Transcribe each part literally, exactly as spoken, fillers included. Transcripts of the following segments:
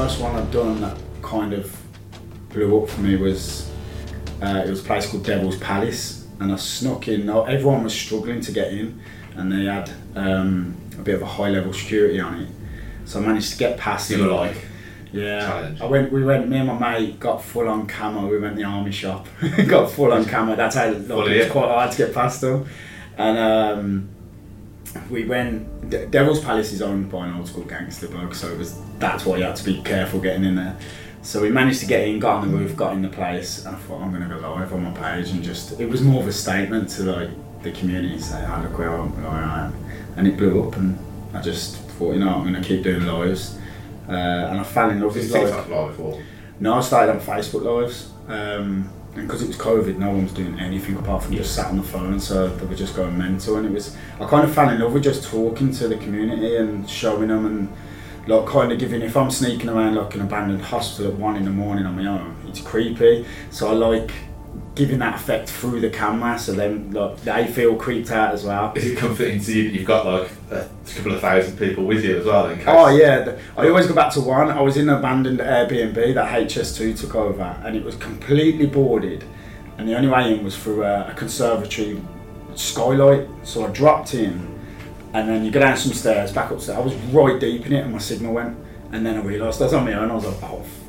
first one I'd done that kind of blew up for me was, uh, it was a place called Devil's Palace, and I snuck in. Everyone was struggling to get in, and they had um, a bit of a high level security on it. So I managed to get past You it. were like, yeah. challenge. I went. We went. Me and my mate got full on camo. We went to the army shop. Got full on camo. That's how like, Fully, it was yeah. quite hard to get past them. And um, we went. De- Devil's Palace is owned by an old school gangster bloke, so it was. That's why you had to be careful getting in there. So we managed to get in, got on the roof, got in the place, and I thought I'm gonna go live on my page and just. It was more of a statement to like the community, say, "Oh, look where I'm, where I am," and it blew up, and I just thought, you know, I'm gonna keep doing lives. Uh, and I fell in love with Was like. TikTok live or? No, I started on Facebook Lives, um, and because it was COVID, no one was doing anything apart from just sat on the phone, so they were just going mental. And it was, I kind of fell in love with just talking to the community and showing them, and like kind of giving. If I'm sneaking around like an abandoned hospital at one in the morning on my own, it's creepy. So I like giving that effect through the camera, so then like they feel creeped out as well. Is it comforting to you? You've got like a couple of thousand people with you as well. In case. Oh yeah, the, I always go back to one. I was in an abandoned Airbnb that H S two took over, and it was completely boarded, and the only way in was through a, a conservatory skylight. So I dropped in, and then you go down some stairs, back upstairs. I was right deep in it, and my signal went, and then I realised I was on my own. I was like, oh. F-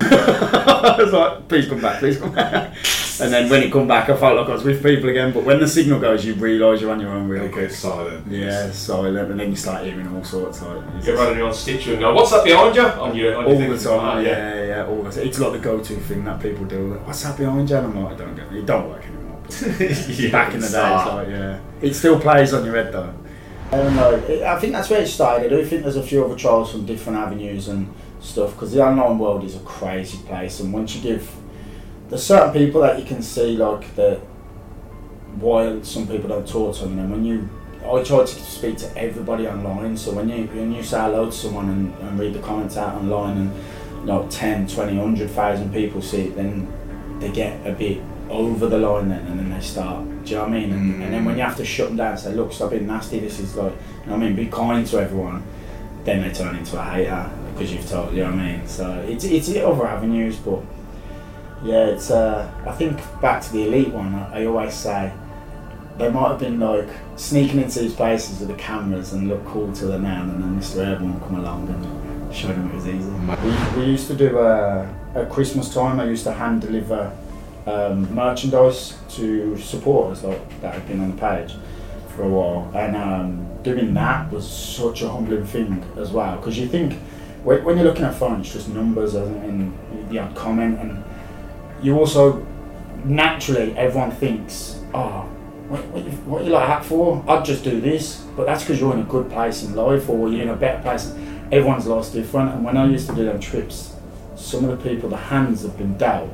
I was like, please come back, please come back. And then when it come back, I felt like I was with people again. But when the signal goes, you realise you're on your own really Okay, quick. silent. Yeah, silent, and then you start hearing all sorts. Like, it's Get just- running on Stitcher and go, what's that behind you? On your, on your all thing. the time, Ah, yeah, yeah, yeah, all the time. It's like the go-to thing that people do. Like, what's that behind you? And I'm like, I don't get it. It don't work anymore. But Yeah, back in the day, it's start. like, yeah. It still plays on your head though. I don't know. It, I think that's where it started. I do think there's a few other trials from different avenues and stuff, because the online world is a crazy place, and once you give, there's certain people that you can see like the why some people don't talk to them, and when you, I try to speak to everybody online, so when you when you say hello to someone and, and read the comments out online, and you know, ten, twenty, one hundred thousand people see it, then they get a bit over the line then, and then they start, do you know what I mean? And, mm. and then when you have to shut them down and say, look, stop being nasty, this is like, you know what I mean, be kind to everyone, then they turn into a hater because you've told, you know what I mean? So it's it's other avenues, but yeah, it's uh, I think back to the elite one, I, I always say they might have been like sneaking into these places with the cameras and look cool till they're now, and then Mister Airborne come along and showed them it was easy. We, we used to do uh, at Christmas time, I used to hand deliver um, merchandise to supporters like that had been on the page for a while, and um, doing that was such a humbling thing as well, because you think when, when you're looking at phone, it's just numbers and, and you know, comment, and you also naturally everyone thinks, oh, what, what, you, what you like that for? I'd just do this, but that's because you're in a good place in life, or you're in a better place. Everyone's life's different, and when I used to do them trips, some of the people, the hands have been dealt.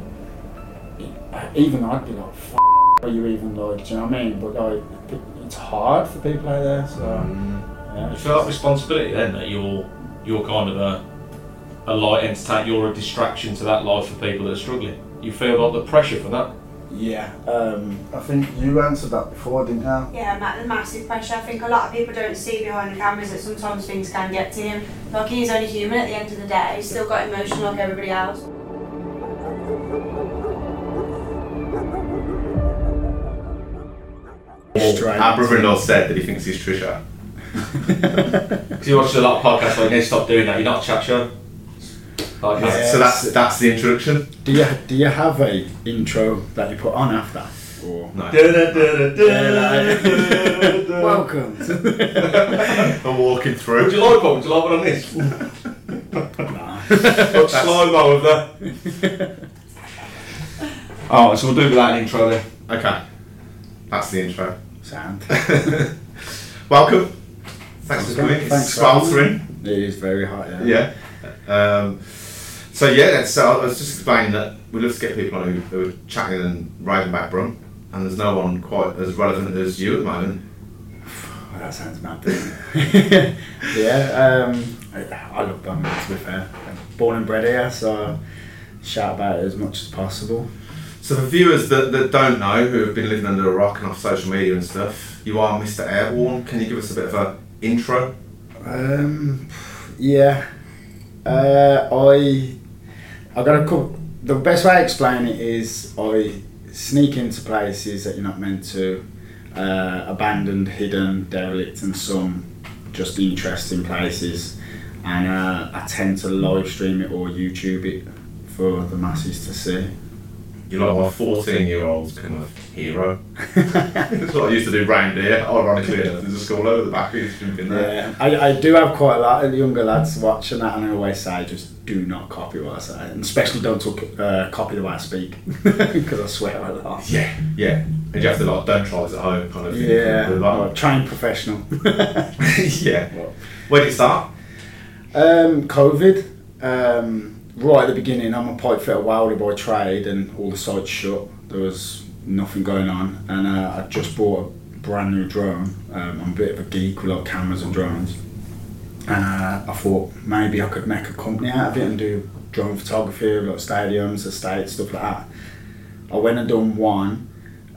Even I'd be like, F***, are you even like, do you know what I mean? But like, it's hard for people out there, so mm. yeah. You feel that responsibility then, that you're you're kind of a a light entertainer, you're a distraction to that life for people that are struggling. You feel like the pressure for that? Yeah, um, I think you answered that before, didn't you? Yeah, ma- the massive pressure. I think a lot of people don't see behind the cameras that sometimes things can get to him. Like, he's only human at the end of the day. He's still got emotion like everybody else. Well, our brother-in-law said that he thinks he's Trisha. Because you watch a lot of podcasts, like, you need to stop doing that. You're not a chat show. Like, Yeah. So that's that's the introduction. Do you do you have a intro that you put on after? Or No. welcome. I'm walking through. Would you like one? Would you like one on this? Nah. Like slow-mo of that. Alright, so we'll do without an intro then. Okay, that's the intro. Sound. Welcome. Thanks for coming. Thanks It's for having sweltering. It is very hot, yeah. Yeah. Um, so yeah, that's, so I was just explaining that we love to get people on who, who are chatting and riding back Brum, and there's no one quite as relevant as you at the moment. Well, that sounds mad, doesn't it? Yeah, um, I, I love Birmingham, to be fair. I'm born and bred here, so I shout about it as much as possible. So for viewers that, that don't know, who have been living under a rock and off social media and stuff, you are Mister Airborne. Can you give us a bit of an intro? Um, yeah. Uh, I I got a couple. The best way I explain it is I sneak into places that you're not meant to, uh, abandoned, hidden, derelict, and some just interesting places, and uh, I tend to live stream it or YouTube it for the masses to see. You're like my fourteen year old's kind of hero. That's what I used to do round here, ironically. There's a school over the back who's been there. Yeah, I, I do have quite a lot of younger lads watching that, and I always say just do not copy what I say, and especially don't talk, uh, copy the way I speak, because I swear a lot. Yeah, yeah. And you have to like, don't try this at home kind of thing. Yeah, like, like, trained professional. Yeah. Where did it start? Um, COVID. Um, right at the beginning, I'm a pipe fitter welder by trade, and all the sites shut. There was nothing going on, and uh, I just bought a brand new drone. Um, I'm a bit of a geek with like cameras and drones, and uh, I thought maybe I could make a company out of it and do drone photography, like stadiums, estates, stuff like that. I went and done one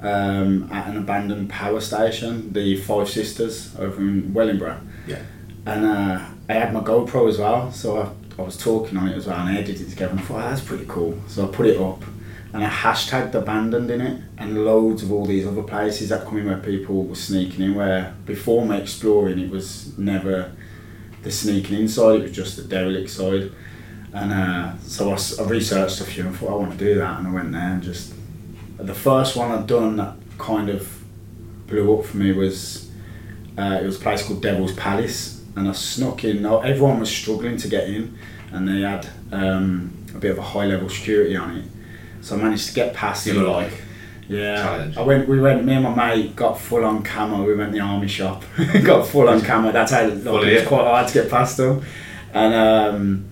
um, at an abandoned power station, the Five Sisters over in Wellingborough. Yeah. And uh, I had my GoPro as well, so I, I was talking on it as well, and I edited it together, and I thought, oh, that's pretty cool. So I put it up, and I hashtagged abandoned in it, and loads of all these other places that come in where people were sneaking in, where before my exploring, it was never the sneaking inside, it was just the derelict side. And uh, so I, I researched a few and thought, I want to do that, and I went there and just... The first one I'd done that kind of blew up for me was, uh, it was a place called Devil's Palace. And I snuck in. Everyone was struggling to get in, and they had um, a bit of a high level security on it. So I managed to get past You it. were like, yeah. challenge. I went. We went. Me and my mate got full on camo. We went to the army shop. Got full on camo. That's how like, Fully, it was yeah. quite hard to get past them. And um,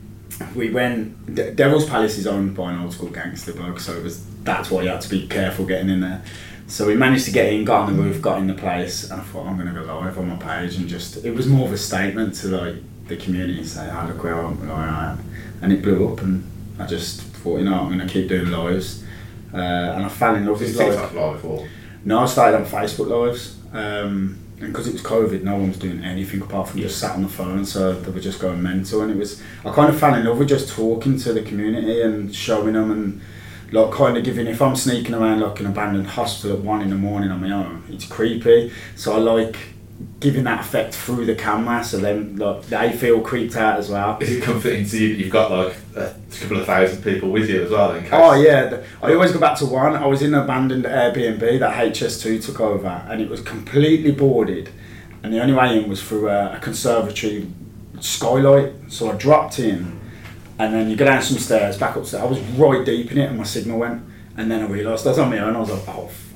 we went. De- Devil's Palace is owned by an old school gangster bug, so it was. That's why you had to be careful getting in there. So we managed to get in, got on the roof, got in the place, and I thought, I'm going to go live on my page, and just, it was more of a statement to like the community, say, oh, look where I'm, where I am. And it blew up, and I just thought, you know, I'm going to keep doing lives. Uh, and I fell in love Was with it live. TikTok live or? No, I started on Facebook lives, um, and because it was COVID, no one was doing anything apart from just sat on the phone, so they were just going mental, and it was, I kind of fell in love with just talking to the community and showing them, and like kind of giving, if I'm sneaking around like an abandoned hospital at one in the morning on my own, it's creepy, so I like giving that effect through the camera, so then like they feel creeped out as well. Is it comforting to you that you've got like a couple of thousand people with you as well in case? Oh yeah, the, I always go back to one. I was in an abandoned Airbnb that H S two took over, and it was completely boarded, and the only way in was through a, a conservatory skylight, so I dropped in, and then you go down some stairs, back upstairs. I was right deep in it, and my signal went, and then I realised I was on my own. I was like, oh fuck.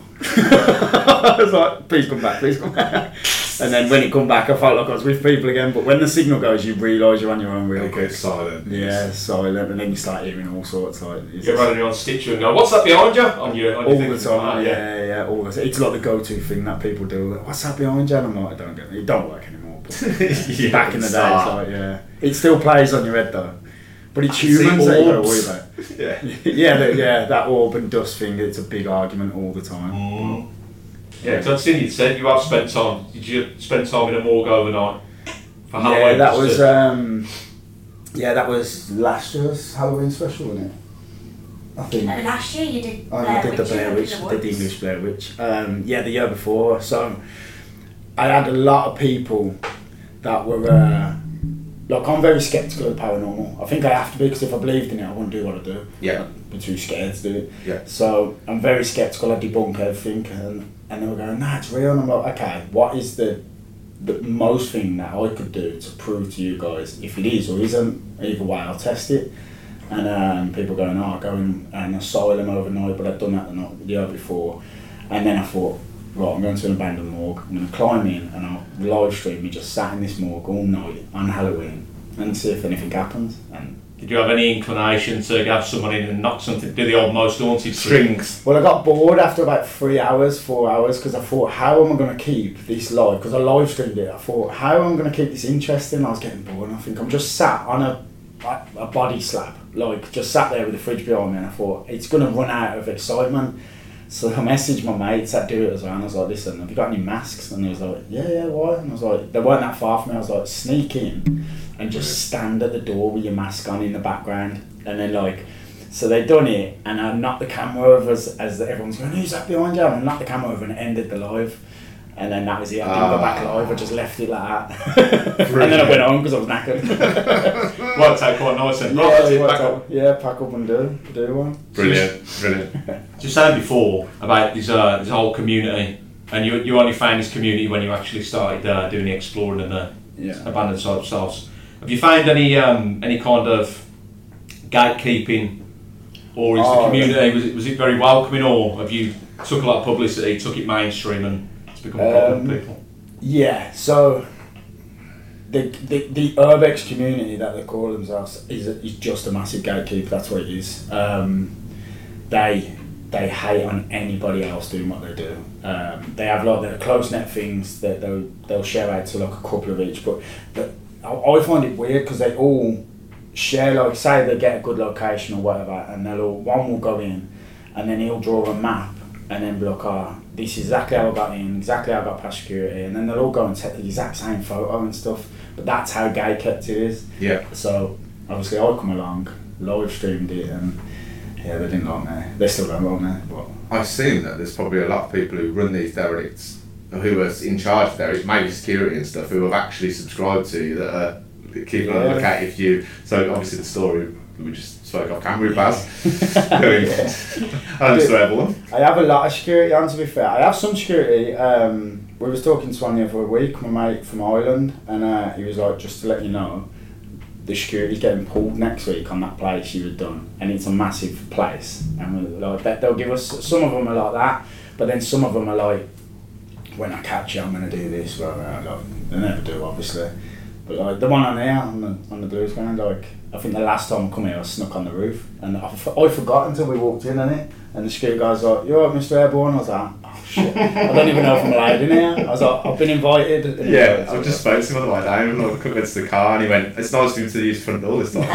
I was like, please come back, please come back. And then when it come back, I felt like I was with people again. But when the signal goes, you realise you're on your own real Okay, quick. silent. Yeah, silent, and then you start hearing all sorts. Like it's You're running on Stitcher and go, what's that behind you? On your, on your all thing. the time. Ah, yeah, yeah, yeah, all the time. It's like the go-to thing that people do. Like, what's that behind you? And I'm like, I don't get it. It don't work anymore. But Yeah, back in the day, it's start. like, yeah, it still plays on your head though. But it's I can see humans that you gotta worry orbs. about. Yeah. yeah, the, yeah, that orb and dust thing. It's a big argument all the time. Mm. Yeah, because I've seen you said you have spent time. Did you spend time in a morgue overnight for Halloween? Yeah, that just was to- um, yeah, that was last year's Halloween special, wasn't it? I think. Uh, last year you did. Oh, I Blair did the Witch Blair in Witch, the I did the Woods. English Blair Witch. Um, yeah, the year before. So I had a lot of people that were uh, like, I'm very sceptical of the paranormal. I think I have to be, because if I believed in it, I wouldn't do what I do. Yeah. I'd be too scared to do it. Yeah. So I'm very sceptical. I debunk everything, and and they were going, nah, it's real. And I'm like, okay, what is the the most thing that I could do to prove to you guys if it is or isn't? Either way, I'll test it. And um, people going, oh, I'll go in an asylum overnight, but I've done that the, night, the year before. And then I thought, right, I'm going to an abandoned morgue. I'm going to climb in and I'll live stream me just sat in this morgue all night on Halloween and see if anything happens. And Did you have any inclination to have someone in and knock something, do the old most haunted strings? well, I got bored after about three hours, four hours, because I thought, how am I going to keep this live? Because I live streamed it. I thought, how am I going to keep this interesting? I was getting bored, and I think I'm just sat on a a body slab, like just sat there with the fridge behind me, and I thought it's going to run out of excitement. So I messaged my mates that do it as well, and I was like, listen, have you got any masks? And they was like, yeah, yeah, why? And I was like, they weren't that far from me. I was like, sneak in and just stand at the door with your mask on in the background, and then like, so they done it, and I knocked the camera over as, as everyone's going, who's that behind you? And I knocked the camera over and ended the live, and then that was it. I didn't Ah. go back live. I just left it like that, and then I went home because I was knackered. Worked out quite nice then. yeah, Oh, that's it, it worked back out. up. yeah, pack up and do do one. Brilliant, brilliant. Just saying before about this, uh, this whole community, and you you only found this community when you actually started uh, doing the exploring and the Yeah. abandoned site sites. Have you found any um, any kind of gatekeeping, or is Oh, the community was it was it very welcoming, or have you took a lot of publicity, took it mainstream, and it's become a problem Um, for people? Yeah, so the, the the Urbex community that they call themselves is is just a massive gatekeeper. That's what it is. Um, they they hate on anybody else doing what they do. Um, they have like their close net things that they'll they'll share out to like a couple of each. But the, I, I find it weird because they all share, like say they get a good location or whatever, and they'll all, one will go in, and then he'll draw a map. And then be like, oh, this is exactly how I got in, exactly how I got past security, and then they'll all go and take the exact same photo and stuff. But that's how gay kept it is. Yeah. So obviously I come along, live streamed it, and yeah, they didn't like me. They still don't like me. But I've seen that there's probably a lot of people who run these derelicts, who are in charge of derelicts, maybe security and stuff, who have actually subscribed to you, that are keeping on the Yeah. lookout if you. So obviously the story we just spoke off camera with Baz. I just throw everyone. I have a lot of security on, to be fair. I have some security. Um, we was talking to one the other week, my mate from Ireland, and uh, he was like, just to let you know, the security's getting pulled next week on that place you had done, and it's a massive place. And we're like, that they'll give us, some of them are like that, but then some of them are like, when I catch you, I'm going to do this. Well, like, they never do, obviously. But like the one on there, on the, on the Blues ground, like, I think the last time I come here, I snuck on the roof, and I, f- I forgot until we walked in, innit? And the security guy's like, "You alright, Mister Airborne?" I was like, "Oh shit, I don't even know if I'm allowed in here." I was like, "I've been invited." And he Yeah, was I like, just spoke to him on the way down, like, I couldn't get to the car, and he went, "It's nice for him to use the front door this time."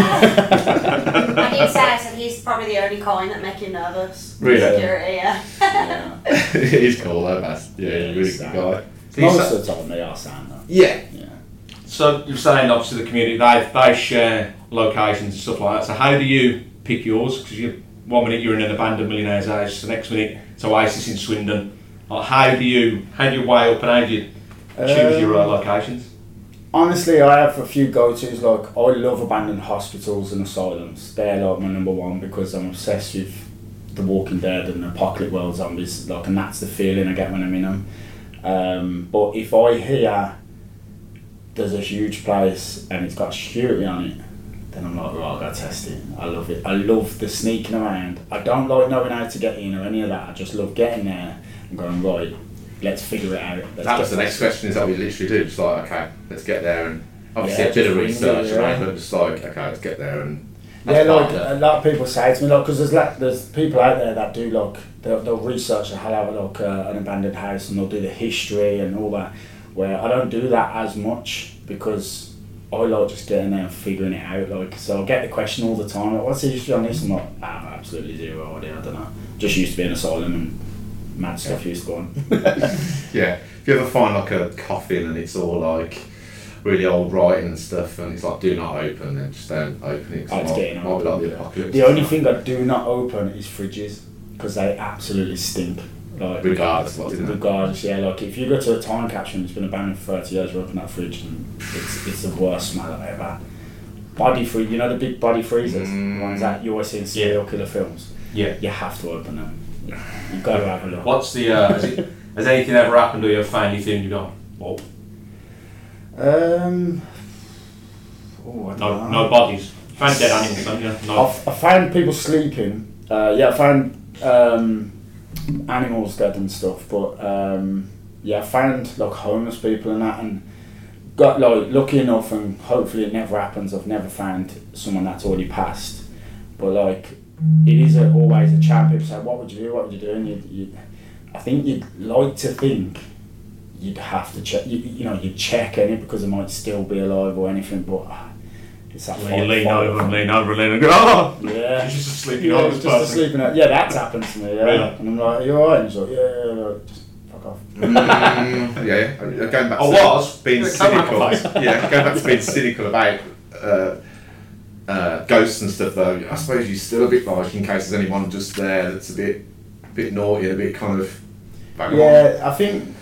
I did say, I said he's probably the only kind that make him nervous. Really? Security, yeah. Yeah. He's cool though, Baz. Yeah, Yeah, he's a really he's good sound. guy. So you Most sa- of the time they are sound though. yeah. Yeah. So you're saying obviously the community they they share locations and stuff like that. So how do you pick yours? Because you one minute you're in an abandoned millionaire's house, the next minute it's Oasis in Swindon. Like how do you how do you weigh up and how do you choose Um, your uh, locations? Honestly, I have a few go-tos. Like, I love abandoned hospitals and asylums. They're like my number one because I'm obsessed with The Walking Dead and Apocalypse World zombies. Like, and that's the feeling I get when I'm in them. Um, but if I hear there's a huge place and it's got security on it, then I'm like, right, I'll go test it. I love it. I love the sneaking around. I don't like knowing how to get in or any of that. I just love getting there and going, right, let's figure it out. Let's That was get the next question, is that we literally do, just like, okay, let's get there, and obviously Yeah, a bit of just ring research it, yeah. around, but just like, okay, let's get there, and Yeah, that's part like of it. a lot of people say to me, like, because there's like, there's people out there that do like they'll, they'll research the hell out of like uh, an abandoned house and they'll do the history and all that. Where I don't do that as much because I like just getting there and figuring it out. Like, so I get the question all the time, like, what's the history on this? I'm like, I have absolutely zero idea. I don't know. Just used to be an asylum and mad stuff used to go on. Yeah, if you ever find like a coffin and it's all like really old writing and stuff, and it's like, do not open, then just don't open it. 'cause Oh, it it's might, getting might be open, like the yeah. apocalypse. The only thing I do not open is fridges because they absolutely stink. Like, Regardless of what, isn't it? Regardless, yeah. Like if you go to a time capsule and it's been abandoned for thirty years, you open that fridge and it's it's the worst smell I've ever had. Body free, you know the big body freezers, Mm. the ones that you always see in serial killer films. Yeah. You have to open them. You've got to have a look. What's the uh, has, it, has anything ever happened or you've found anything you go, well, Um. Oh, I don't no, know. no bodies. Found dead animals, don't you? No. I've, I found people sleeping. Uh, yeah, I found um, animals dead and stuff. But um, yeah, I found like homeless people and that, and got like lucky enough, and hopefully it never happens. I've never found someone that's already passed. But like, it is a, always a chance. People say, "What would you do? What would you do?" And you, you, I think you'd like to think you'd have to check. You, you know, you'd check in it because they might still be alive or anything, but. uh, It's that Well, fight- you lean fight- over and lean over and lean and go, oh! Yeah. She's just a sleeping Yeah, homeless it's just a person. sleeping. Yeah, that's happened to me. Yeah. Really? And I'm like, "Are you alright?" And he's like, "Yeah, yeah, yeah, just fuck off." Mm, yeah, yeah. Going back I to was. being Yeah, come cynical. on, Yeah, going back to being cynical about uh, uh, ghosts and stuff though, I suppose you're still a bit like in case there's anyone just there that's a bit, a bit naughty, a bit kind of. Vagabond. Yeah, I think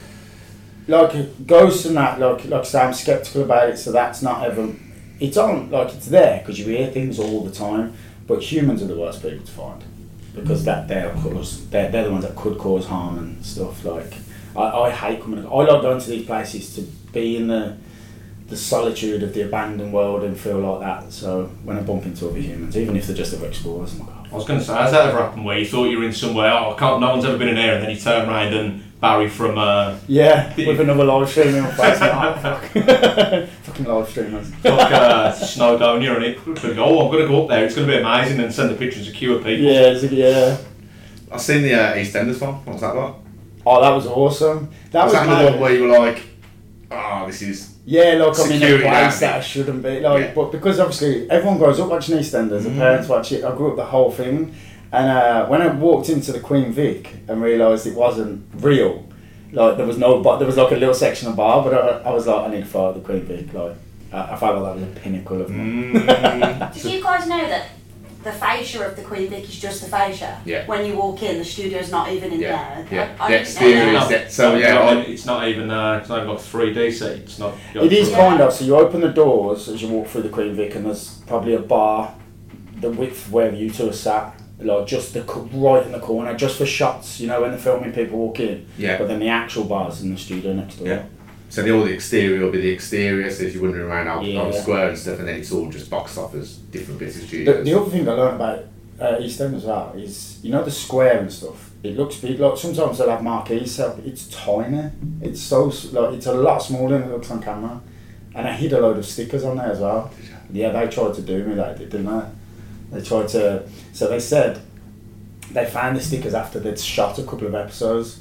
like ghosts and that, like like I say, I'm sceptical about it. So that's not ever. It's on like it's there because you hear things all the time. But humans are the worst people to find because that they're cause they're, they're the ones that could cause harm and stuff. Like I, I hate coming. I like going to these places to be in the the solitude of the abandoned world and feel like that. So when I bump into other humans, even if they're just other explorers, I'm like, oh. I was going to say, has that ever happened where you thought you were in somewhere, oh, I can't, no one's ever been in here, and then you turn around and Barry from uh, yeah, with another live stream in my face. Like, oh, fuck. Fucking live streamers. Fuck uh, Snowdonia and it could go, oh, I'm going to go up there, it's going to be amazing, and send the pictures of queue of people. Yeah, it's a- yeah. I've seen the uh, EastEnders one. What was that like? Oh, that was awesome. That Was was that mad. the one where you were like, oh, this is. Yeah, like I'm in a Security place around that it. I shouldn't be. Like, Yeah. but because obviously everyone grows up watching EastEnders, Mm. the parents watch it. I grew up the whole thing, and uh, when I walked into the Queen Vic and realised it wasn't real, like there was no, but there was like a little section of bar, but I, I was like, I need to follow the Queen Vic. Like, I, I felt like that was a pinnacle of. Mm. Did you guys know that the fascia of the Queen Vic is just the fascia? Yeah. When you walk in, the studio's not even in Yeah, there. yeah. I, I The didn't exterior know is that. there. So, It's yeah, not, I- it's not even uh, it's not even like three D set. It's not. It is Yeah. kind of. So you open the doors as you walk through the Queen Vic, and there's probably a bar, the width where you two are sat, like just the co- right in the corner, just for shots. You know, when they're filming, people walk in. Yeah. But then the actual bar's in the studio next door. Yeah. So the, all the exterior will be the exterior, so if you're wandering around Albert Yeah. Park Square and stuff, and then it's all just boxed off as different bits of studios. The, the other thing I learned about uh, East End as well is, you know, the square and stuff. It looks big. Like sometimes they'll have marquees set up. It's tiny. It's so s- like it's a lot smaller than it looks on camera. And I hid a load of stickers on there as well. Yeah, they tried to do me that, didn't they? They tried to. So they said they found the stickers after they'd shot a couple of episodes,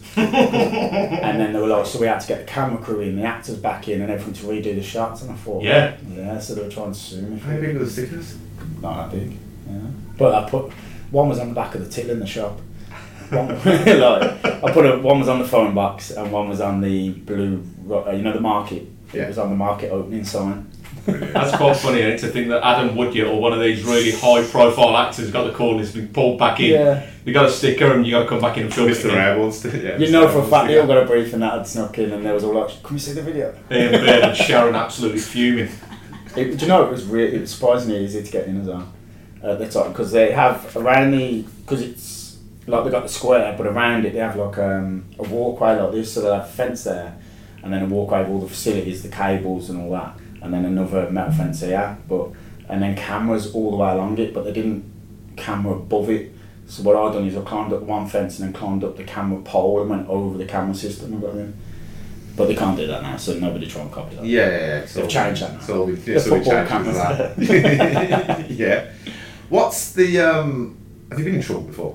and then they were like, so we had to get the camera crew in, the actors back in, and everything to redo the shots. And I thought, Yeah. yeah. So they were trying to sue me. How For big it. are the stickers? Not that big. Yeah. But I put one was on the back of the till in the shop. One, like I put a, one was on the phone box and one was on the blue, ro- uh, you know, the market. Yeah. It was on the market opening sign. That's quite funny, isn't it, to think that Adam Woodyard or one of these really high-profile actors got the call and has been pulled back in. Yeah. You got a sticker and you got to come back in and film it Mister again. Airborne's yeah. You know for a fact they all got a brief and that had snuck in and there was all like, can we see the video? Ian Baird and Sharon absolutely fuming. It, do you know it was really, it was surprisingly easy to get in as well at the time because they have around the, because it's like they got the square but around it they have like um, a walkway like this, so they have a fence there and then a walkway with all the facilities, the cables and all that, and then another metal fence here, but and then cameras all the way along it, but they didn't camera above it. So what I done is I climbed up one fence and then climbed up the camera pole and went over the camera system and got in. But they can't do that now, so nobody try and copy that. Yeah, yeah, yeah. It's They've all- changed that now. It's all been, The it's all been football changed cameras. with that. Yeah. What's the, um, have you been in trouble before?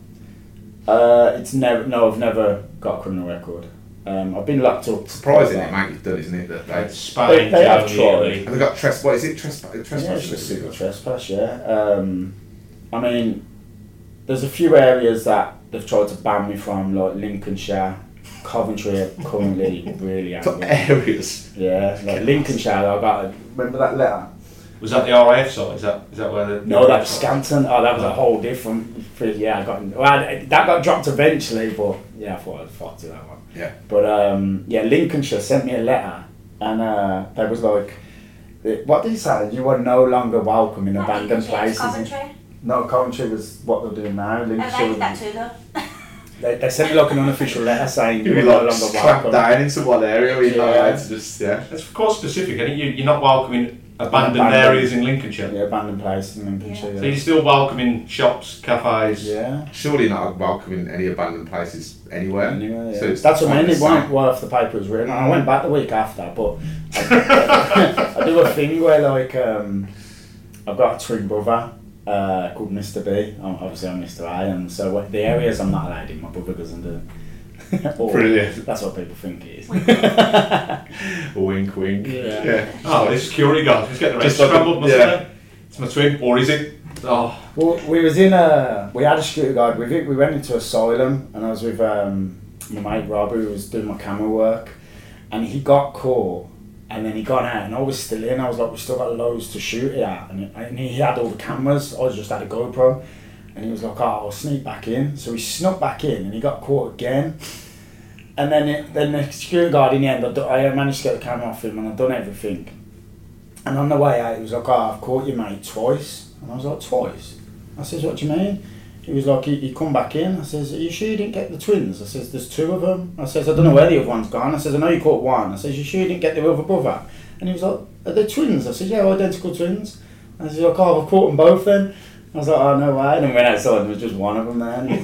Uh, it's never. No, I've never got a criminal record. Um, I've been locked up. Surprising it, mate, you've done, isn't it? That they, Like Spain, They- they have Germany, tried. Italy. have they got trespass, what is it? Trespass? Yeah, Trespass? it's just civil trespass. Yeah. Um, I mean, there's a few areas that they've tried to ban me from, like Lincolnshire, Coventry are currently really Top angry. areas. Yeah, like Lincolnshire. I got. Remember that letter? Was that the R A F side? Is that is that where the No, that was Scanton. Oh, that was a whole different. Yeah, I got. Well, I- that got dropped eventually, but yeah, I thought I'd fought to that one. Yeah. But um, yeah, Lincolnshire sent me a letter, and uh, they was like, "What did he say? You are no longer welcome in Not abandoned Lincolnshire, it's places." Coventry. No, Coventry was what they're doing now. Oh, they Lincolnshire. did that was- too though. They, they sent me like an unofficial letter saying You'd you be are no like longer clamped welcome. down into one area where you're not Yeah. allowed to just, yeah. It's quite specific. I think you, you're not welcoming abandoned, Abandoned. areas in Lincolnshire. Yeah, abandoned place in Lincolnshire. So you're still welcoming shops, cafes. Yeah. Surely not welcoming any abandoned places anywhere. Anyway, yeah. So it's That's what I mean. It quite wasn't right off the paper it was written. I went back the week after, but I, I do a thing where like um, I've got a twin brother uh, called Mister B. I'm, obviously, I'm Mister A, and so what, the areas I'm not allowed in, my brother doesn't do. Or Brilliant. That's what people think it is. Wink, wink. Yeah. Yeah. Oh, the security guard. Let's get the rest Just like a- scrambled, mustn't yeah. they? It's my twin, or is it? Oh, Well, we was in a, we had a security guard with it. We went into Asylum, and I was with um, my mate Rob, who was doing my camera work, and he got caught, And then he got out, and I was still in. I was like, we've still got loads to shoot here. And, and he had all the cameras. I just had a GoPro. And he was like, oh, I'll sneak back in. So he snuck back in, and he got caught again. And then it, then the security guard, in the end, I, do, I managed to get the camera off him, and I'd done everything. And on the way out, he was like, oh, I've caught you, mate, twice. And I was like, twice? I says, what do you mean? He was like, he, he come back in. I says, are you sure you didn't get the twins? I says, there's two of them. I says, I don't know where the other one's gone. I says, I know you caught one. I says, you sure you didn't get the other brother? And he was like, are they twins? I said, yeah, identical twins. And I said, like, oh, I've caught them both then. I was like, oh, no way. And then we went outside and there was just one of them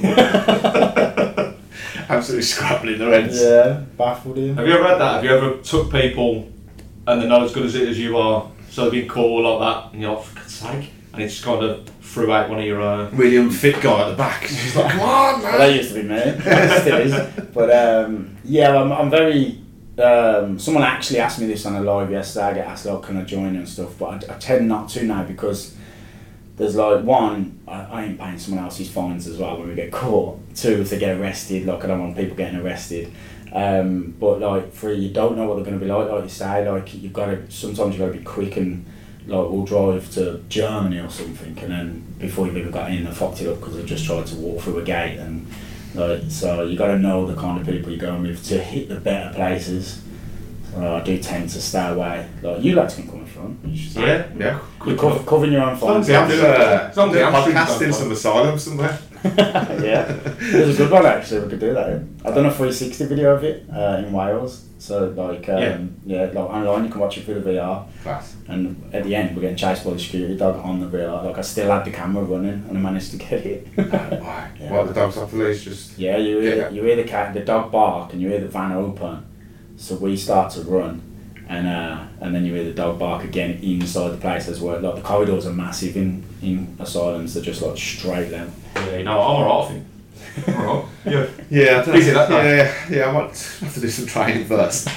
there. Absolutely scrabbling the rents. Yeah, baffled him. Have you ever had that? Have you ever took people and they're not as good as it as you are, so they've been caught like that, and you're like, for God's sake, and it's kind of threw out one of your uh, really unfit guy at the back. She's like, come on, man. Well, that used to be me. It still is. But um, yeah, I'm, I'm very. Um, someone actually asked me this on a live yesterday. I get asked, like, can I join and stuff, but I, I tend not to now because there's like one, I, I ain't paying someone else's fines as well when we get caught. Two, if they get arrested, like I don't want people getting arrested. Um, but like three, you don't know what they're going to be like. Like you say, like you've got to sometimes you've got to be quick and like we'll drive to Germany or something, and then before you've even got in, they've fucked it up because they've just tried to walk through a gate, and like so you got to know the kind of people you're going with to hit the better places. So I do tend to stay away. Like you like to come from. Yeah, yeah. You're cover, covering your own fines. I'm doing a As long as the hamstrings podcast in don't some asylum somewhere. Yeah, there's a good one actually. We could do that. In. I've done a three sixty video of it uh, in Wales. So like, um, yeah, yeah, like online you can watch it through the V R. Class. And at the end we're getting chased by the security dog on the V R. Like I still had the camera running and I managed to get it. Oh, why? Yeah. What, the dog's off the leash? Just yeah, you hear yeah. you hear the cat, the dog bark, and you hear the van open. So we start to run. And uh, and then you hear the dog bark again inside the place as well. Like the corridors are massive in, in asylums. They're just like straight length. Yeah, no, I'm alright, I think. I'm alright. Yeah. yeah, I don't Busy know. that day. yeah, yeah. I might have to do some training first.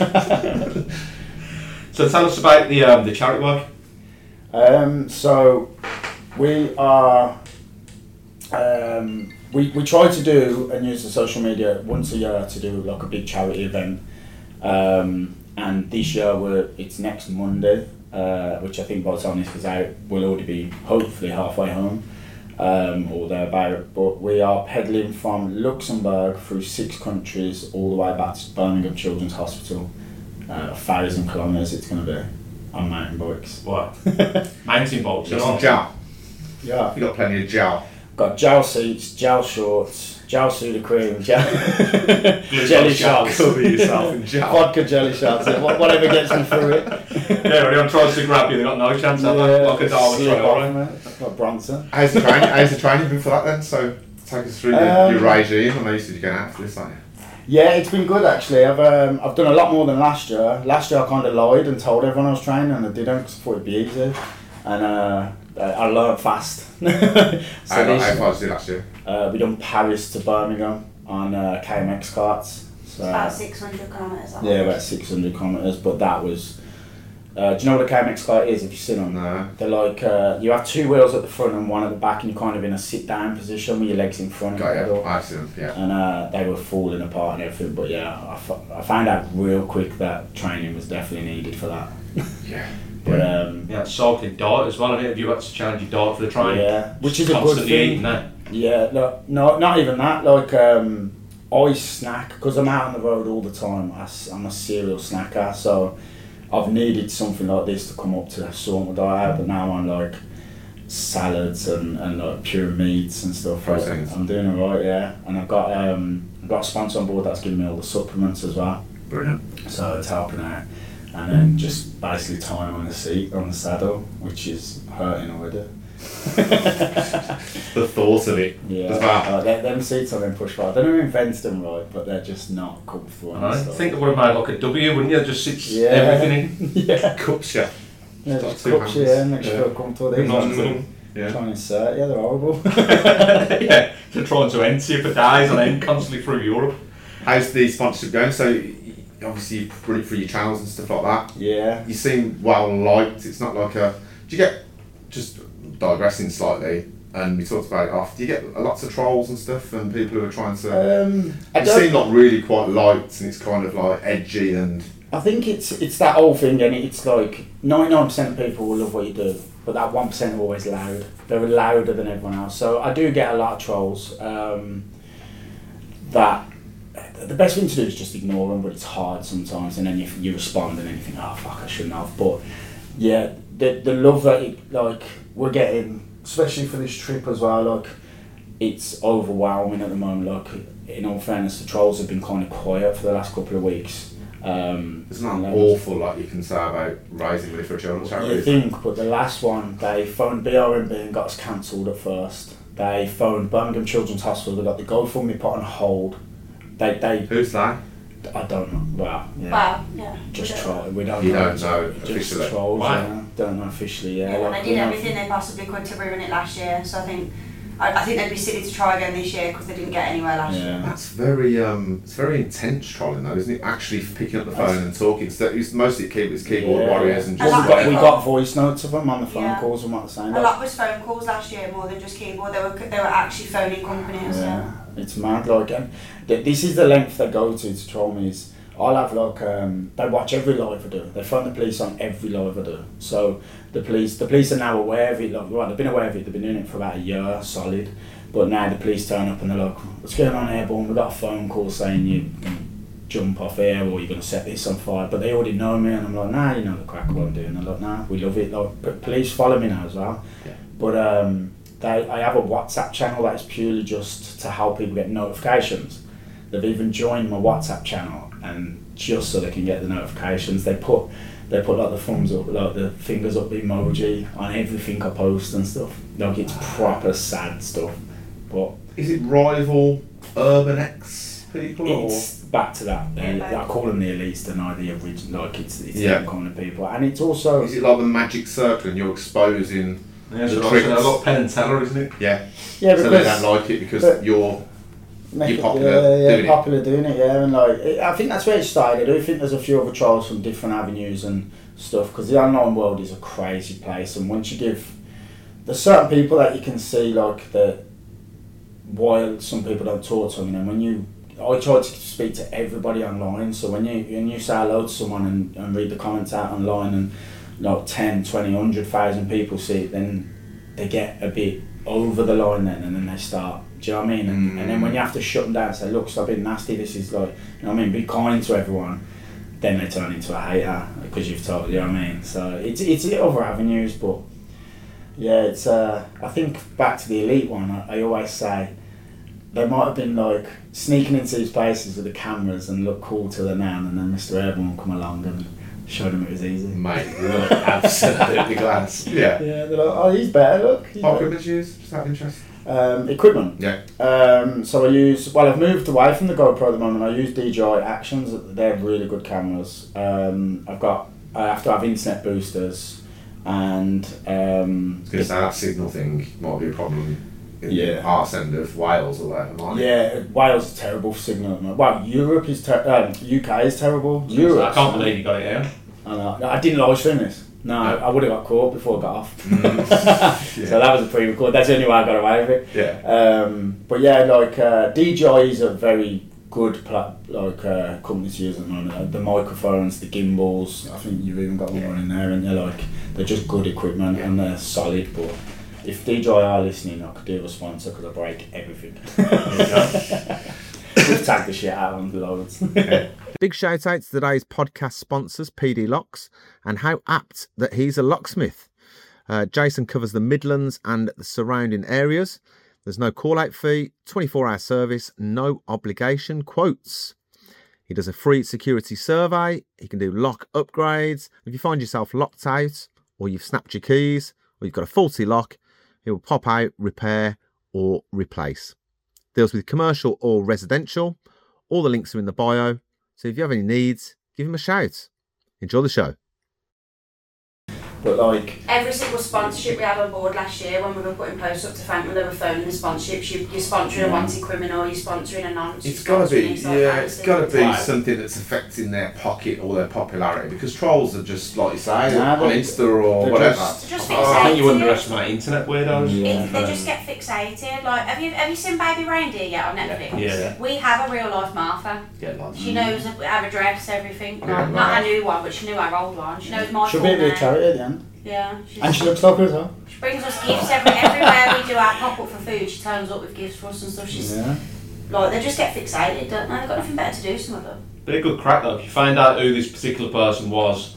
So tell us about the um, the charity work. Um, so we are. Um, we we try to do and use the social media once a year to do like a big charity event. Um, And this year, we're, it's next Monday, uh, which I think by the time this goes out, we'll already be hopefully halfway home, um, or thereabout. But we are pedalling from Luxembourg through six countries, all the way back to Birmingham Children's Hospital. Uh, a thousand kilometres it's going to be on mountain bikes. What? Mountain bikes. Got some gel. Yeah. You got plenty of gel. Got gel seats, gel shorts, gel Suda cream, gel jelly shots. Cover yourself in gel. Vodka jelly shots, wha- whatever gets me through it. Yeah, when I'm trying to grab you, they've got no chance of that. Like a Darwin slip trial, off, right? mate. Like Bronson. How's the training? How's the training been for that then? So take us through your, Um, your regime. I know you said you're going after this, aren't you? Yeah, it's been good actually. I've um, I've done a lot more than last year. Last year I kind of lied and told everyone I was training, and I didn't because I thought it'd be easy. And uh, I learned fast. so How this, how far did you do last year? uh, we done Paris to Birmingham on uh, K M X carts. So, About six hundred kilometres. yeah, about six hundred kilometres. But that was. Uh, do you know what a K M X cart is? If you sit on them, No. they're like uh, you have two wheels at the front and one at the back, and you're kind of in a sit down position with your legs in front. Got of you. the I've seen them, yeah. And uh, they were falling apart and everything. But yeah, I, f- I found out real quick that training was definitely needed for that. Yeah. But um, Yeah, cycling diet as well. I think have you had to change your diet for the training? yeah, which is a good Constantly thing. eating that. Yeah, no, no, not even that. Like, um, I snack because I'm out on the road all the time. I, s- I'm a serial snacker, so I've needed something like this to come up to sort my diet out. But now I'm like salads and, and like pure meats and stuff. Like, Proteins. I'm doing alright, yeah. And I've got um, I've got a sponsor on board that's giving me all the supplements as well, Brilliant. so it's helping out. And then just basically time on the seat on the saddle, which is hurting already. The thought of it. Yeah, As well. uh, them, them seats on them push bar. I don't know who invents them, right, but they're just not comfortable. and I stuff. think it would have made like a W, wouldn't you? Just sits Yeah. everything in. yeah, Cups, yeah. yeah, Got just two cups, hands. yeah, make sure Yeah. they're comfortable. These Nice ones and are little. Yeah. trying to insert, yeah, they're horrible. Yeah, they're trying to empty you for days on end constantly through Europe. How's the sponsorship going? So y- obviously you run it through your channels and stuff like that. yeah. You seem well liked. It's not like a. Do you get, just digressing slightly, and we talked about it off. Do you get lots of trolls and stuff, and people who are trying to? Um, I you don't. seem like really quite liked, and it's kind of like edgy and I think it's it's that whole thing, and it's like ninety-nine percent of people will love what you do, but that one percent are always loud. They're louder than everyone else. So I do get a lot of trolls. Um, that the best thing to do is just ignore them, but it's hard sometimes, and then you, you respond and then you think, oh fuck, I shouldn't have. But yeah, the the love that it, like we're getting, especially for this trip as well, like it's overwhelming at the moment. Like in all fairness, the trolls have been kind of quiet for the last couple of weeks. Um, It's not awful like you can say about raising money for a children's charity. You think, but the last one, they phoned B R M B and got us cancelled at first. They phoned Birmingham Children's Hospital, they got the GoFundMe put on hold. They, they. Who's that? I don't know. Well, yeah. Wow, yeah. Just we troll. We don't You know. don't know Just officially. trolls, Wow. yeah. Don't know officially, yeah. Yeah, well, Like, they we did know- everything they possibly could to ruin it last year, so I think I, I think they'd be silly to try again this year because they didn't get anywhere last year. Yeah. That's very um, it's very intense trolling though, isn't it? Actually picking up the phone and talking. So it's mostly keyboard, it's keyboard Yeah. warriors and A Well, just we lot got, of we people- got voice notes of them on the phone Yeah. calls and what they're saying. A lot was phone calls last year more than just keyboard. They were they were actually phoning companies. Yeah. Yeah, it's mad. Like, and th- this is the length they go to to troll me. Is I'll have like um, they watch every live I do. They phone the police on every live I do. So the police, the police are now aware of it. Like, right, they've been aware of it. They've been doing it for about a year solid. But now the police turn up and they're like, "What's going on, Airborne? We got a phone call saying you can jump off here or you're gonna set this on fire." But they already know me, and I'm like, "Nah, you know the crack of what I'm doing." They're like, "Nah, we love it." Like, p- police follow me now as well. Yeah. But um, they, I have a WhatsApp channel that is purely just to help people get notifications. They've even joined my WhatsApp channel, and just so they can get the notifications, they put they put like the thumbs up, like the fingers up emoji on everything I post and stuff. Like it's proper sad stuff. But Is it rival Urban X people or it's back to that. Yeah, uh, I call them the elites, they're not the original. Like it's it's Yeah. them kind of people, and it's also is it like the magic circle and you're exposing Yeah, the so tricks? a lot of Penn and Teller, isn't it? Yeah. yeah So they don't like it because but- you're Make You're it- popular yeah, yeah, doing it. popular doing it, yeah, and like it, I think that's where it started. I do think there's a few other trials from different avenues and stuff because the online world is a crazy place, and once you give, there's certain people that you can see like that. While some people don't talk to them, and when you, I try to speak to everybody online. So when you when you say hello to someone and, and read the comments out online, and like ten, twenty, one hundred thousand people see it, then they get a bit over the line then, and then they start. Do you know what I mean? And, Mm. and then when you have to shut them down and say, look, stop being nasty, this is like, you know what I mean, be kind to everyone, then they turn into a hater because you've told, you know what I mean? So it's it's other avenues, but yeah, it's, uh, I think back to the elite one, I, I always say, they might have been like sneaking into these places with the cameras and look cool till they're now, and then Mister Airborne come along and showed them it was easy. mate, look absolutely glass. Yeah. Yeah, they're like, oh, he's better, look. He's What better. equipment you use? Just out of interest. Um, equipment. Yeah. Um, so I use, well, I've moved away from the GoPro at the moment. I use D J I Actions. They're really good cameras. Um, I've got, I have to have internet boosters, and um, I was going to say that signal thing might be a problem in Yeah. the arse end of Wales or whatever, might it? yeah, Wales is terrible for signal at the moment. Well, Europe is ter- um, U K is terrible. Europe. I can't believe you got it here. I know. No, I didn't live stream this. No, I, I would have got caught before I got off. Yeah. So that was a pre-record. That's the only way I got away with it. Yeah. Um, but yeah, like uh, D J is a very good pla- like uh, company to use at the moment. Uh, the microphones, the gimbals. I think you've even got one Yeah. in there, and they're like they're just good equipment and they're solid. But if D J I are listening, I could do a sponsor because I break everything. We've tagged the shit out on loads. Big shout out to today's podcast sponsors, P D Locks, and how apt that he's a locksmith. Uh, Jason covers the Midlands and the surrounding areas. There's no call-out fee, twenty-four hour service, no obligation quotes. He does a free security survey. He can do lock upgrades. If you find yourself locked out, or you've snapped your keys, or you've got a faulty lock, he will pop out, repair, or replace. Deals with commercial or residential. All the links are in the bio. So if you have any needs, give him a shout. Enjoy the show. But like every single sponsorship we had on board last year when we were putting posts up to thank them, they were phoning the sponsorships. You, you're sponsoring a wanted criminal, you're sponsoring a non. It's got to be, yeah, it's got to be Right. something that's affecting their pocket or their popularity, because trolls are just, like you say, Nah, on they- Insta or they're whatever. just- Just Oh, I think you fixated. underestimate internet weirdos. Yeah. It, they just get fixated. Like, have you have you seen Baby Reindeer yet on Netflix? Yeah. We have a real life Martha. Yeah, like, She knows our address, everything. Yeah, Not, not right. our new one, but she knew our old one. She knows my she'll full be a bit name. of charity at the end. Yeah. She's, And she looks like her as well. she brings us gifts every, everywhere we do our pop up for food. She turns up with gifts for us and stuff. She's Yeah. like, they just get fixated, don't they? They've got nothing better to do. Some of them. Bit of good crack though. If you find out who this particular person was,